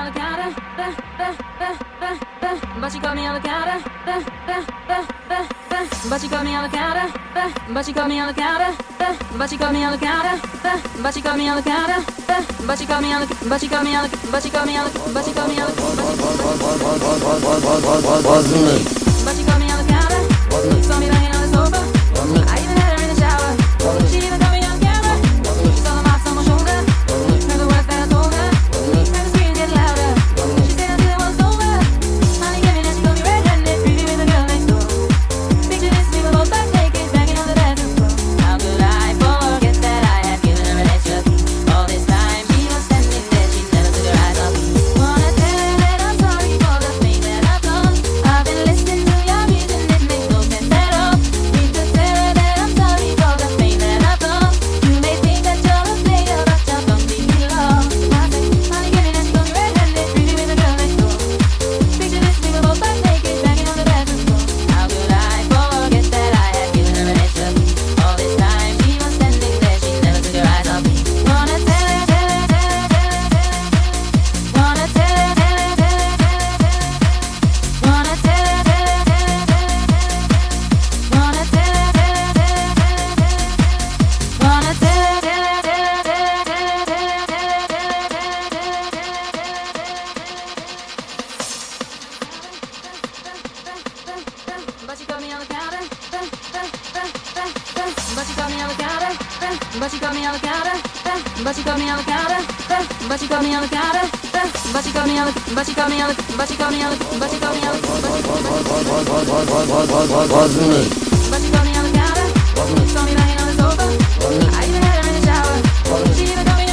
on the counter, but she caught me on the counter, but she caught me on the counter, but she caught me on the counter, but she caught me on the counter, but she caught me on the counter, but she caught me on the, but she caught me on the, but she caught me on the, but she caught me on the, but she caught me on the counter, saw me banging on the sofa, I even had her in the shower, she even caught me on the camera, she saw the marks on my shoulder, heard the words that I told her, heard the screams get louder, she stayed until it was over, honey gave me that she got me red-handed, creepy with the girl next door, picture this, we were both back naked, banging on the bathroom floor, how could I forget that I had given her an extra key, all this time she was standing there, she never took her eyes off me, wanna tell her that I'm sorry for the thing that I've done, I've been listening to your music, it makes no sense at all, need to tell her that I'm sorry for the thing that I've done, you may think that you're a player, but you're completely lost, I say, honey gave me that she got me red-handed, creepy with the girl next door, picture this, we were both back naked, banging on the bathroom floor, how could I forget that I had given her an extra key, all this time she was standing there, she never took her eyes off me, wanna tell her, tell her, tell her, tell her, tell her, wanna tell her, tell her, tell her, tell her, wanna tell her, tell her, tell her, tell her, wanna tell her, tell her, tell her, tell her, wanna tell her, tell her, tell her, tell her, wanna tell her, tell her, tell her, tell her, tell her, but she caught me on the counter, but she caught me on the counter, but she caught me on the counter, but she caught me on the counter, but she caught me on the counter, but she caught me on the, but she caught me on the, but she caught me on the, but she caught me on the, but she caught me on the counter, saw me banging on the sofa, I even had her in the shower, she even caught me